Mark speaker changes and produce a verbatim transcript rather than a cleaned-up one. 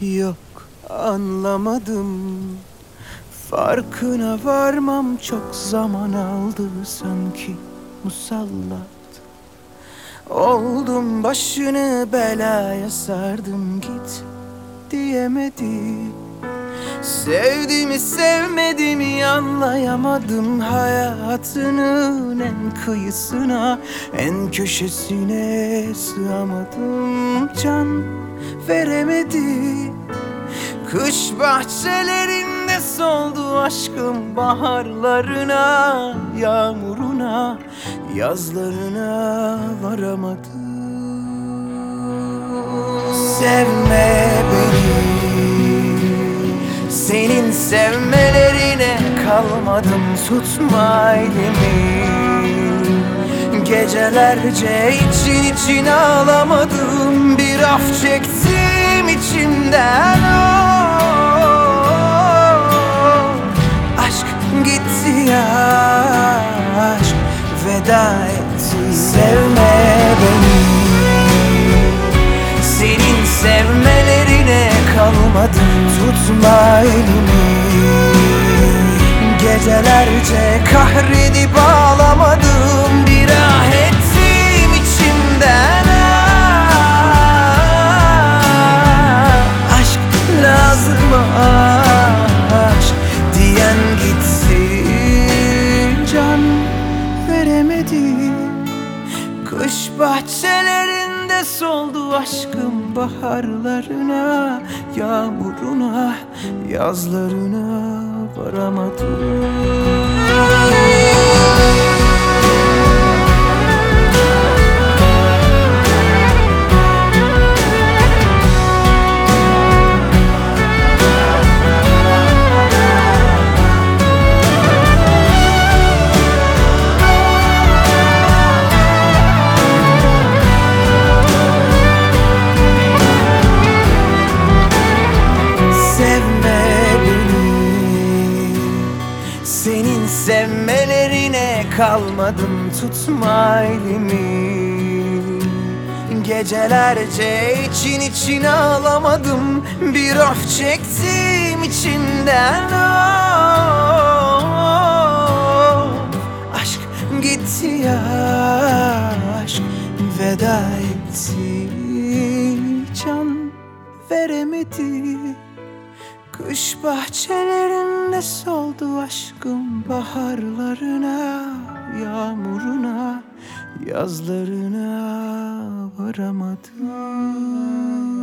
Speaker 1: Yok, anlamadım. Farkına varmam çok zaman aldı sanki musallat. Oldum başını belaya sardım, git diyemedim. Sevdiğimi sevmediğimi anlayamadım. Hayatının en kıyısına, en köşesine sığamadım. Can veremedim. Kış bahçelerinde soldu aşkım, baharlarına, yağmuruna, yazlarına varamadım. Sevme beni, senin sevmelerine kalmadım, tutma elimi. Gecelerce için için ağlamadım, bir af çektim içimden. Oh, aşk gitti ya, aşk veda etti. Sevme beni, senin sevmelerine kalmadım, tutma elimi. Gecelerce kahredip ağlamadım, bir ah ettim içimden. Ah, aşk lazım, aşk diyen gitsin, can veremedim. Kış bahçelerinde soldu aşkım, baharlarına, yağmuruna, yazlarına varamadım. Senin sevmelerine kalmadım, tutma elimi. Gecelerce için için ağlamadım, bir af çektim içimden. Oh, aşk gitti ya, aşk veda etti. Can veremedi. Kış bahçelerinde soldu aşkım, baharlarına, yağmuruna, yazlarına varamadım.